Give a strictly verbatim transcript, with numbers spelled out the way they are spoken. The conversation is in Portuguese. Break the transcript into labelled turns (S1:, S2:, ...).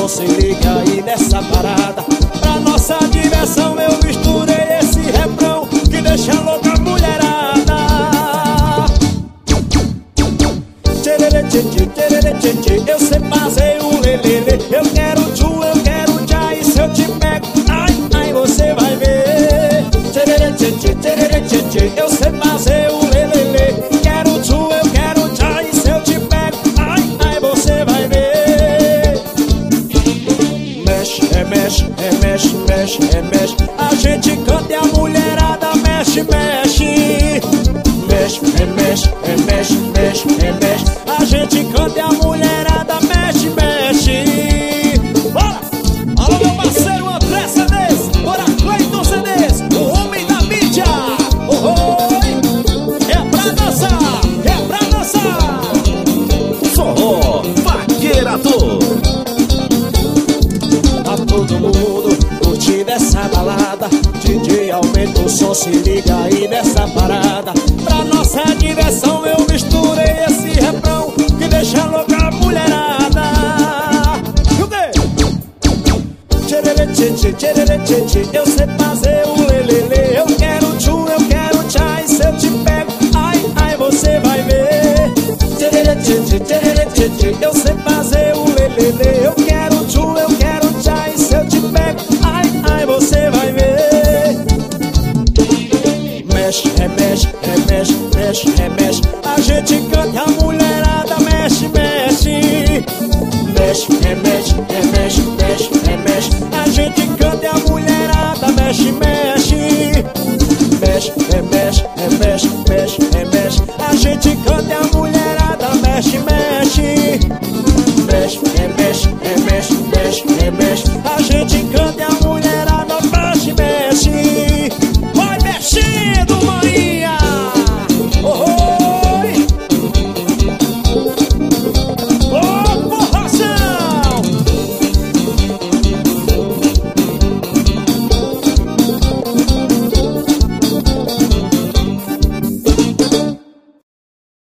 S1: se liga aí nessa parada. Pra nossa diversão eu misturei esse refrão que deixa louca a mulherada. Tcherere tchê tchê, tcherere tchê tchê, eu sei fazer um lelele. Eu quero tchu, eu quero tchá, e se eu te pego, ai, ai, você vai ver. Tcherere tchê tchê, tcherere tchê tchê, eu sei fazer um lelele. Quero tchu, eu quero tchá, e se eu te pego, ai, ai, você vai ver. Mexe, é mexe, é mexe, mexe, é mexe. A gente canta e a mulherada mexe, mexe. Mexe, é mexe, é mexe, mexe, é mexe. A gente canta e a mulherada mexe, mexe. Bora! Alô, meu parceiro André C Ds, bora Cleiton C Ds, o homem da mídia. Oh, oi! É pra dançar, é pra dançar.
S2: Forró Vaqueirator.
S1: Tá todo mundo curtindo essa balada. D J aumenta o som, se liga aí nessa parada. Pra nossa diversão eu misturei esse refrão que deixa louca a mulherada. E o quê? Tcherere tchê tchê, tcherere tchê tchê, eu sei fazer o lelele. Eu quero tchu, eu quero tchá, e se eu te pego, ai, ai, você vai ver. Tcherere tchê tchê, tcherere tchê tchê, eu sei fazer o lelele. Eu quero tchu, eu quero tchá, e se eu te pego, ai, ai, você vai ver. Mexe, remexe, remexe, mexe, remexe. A gente canta e a mulherada mexe, mexe. Mexe, remexe, remexe, mexe, remexe. A gente canta e a mulherada mexe, mexe. Mexe, remexe, remexe, mexe,